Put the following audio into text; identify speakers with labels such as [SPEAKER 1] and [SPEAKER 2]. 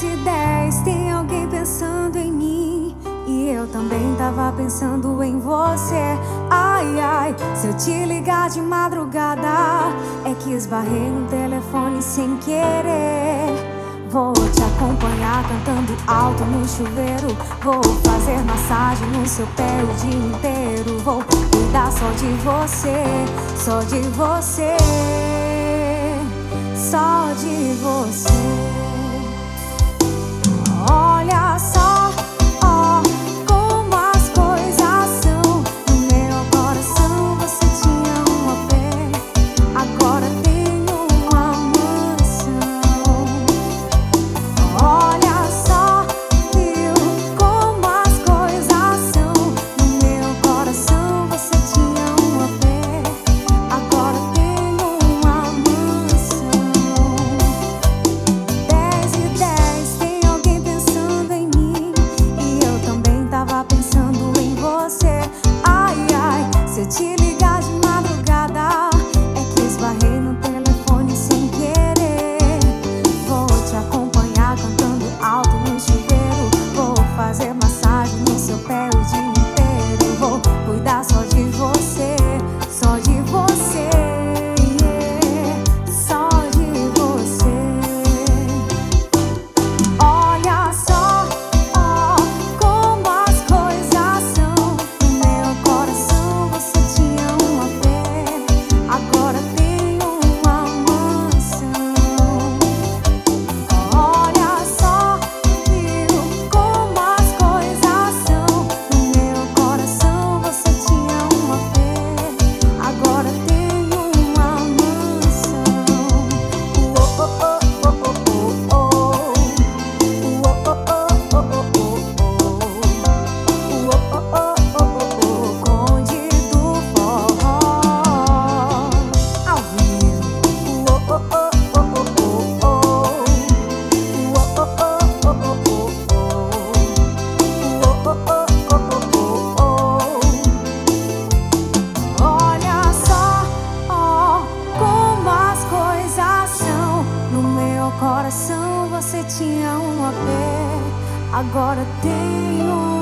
[SPEAKER 1] 10 tem alguém pensando em mim, e eu também tava pensando em você. Ai, ai, se eu te ligar de madrugada, é que esbarrei no telefone sem querer. Vou te acompanhar cantando alto no chuveiro, vou fazer massagem no seu pé o dia inteiro. Vou cuidar só de você, só de você, só de você. Olha só, ó, como as coisas são. No meu coração você tinha um AP, agora tem uma mansão. Olha só, viu como as coisas são. No meu coração você tinha um AP, agora tem uma mansão. 10 e 10 tem alguém pensando em mim, e eu também tava pensando em você. Ai, ai, se eu te ligar de madrugada, é que esbarrei no telefone sem querer. Vou te acompanhar cantando alto no chuveiro, vou fazer massagem no seu pé o dia inteiro. Vou cuidar só de você, só de você, só de você. Olha só, ó, como as coisas são. No meu coração você tinha um AP, agora tem uma mansão. Olha só, viu como as coisas são. No meu coração você tinha um AP, agora tem uma mansão. Oh, oh, oh, oh, oh, oh. Conde do forró ao vivo. Olha só, ó, como as coisas são. No meu coração você tinha um AP, agora tem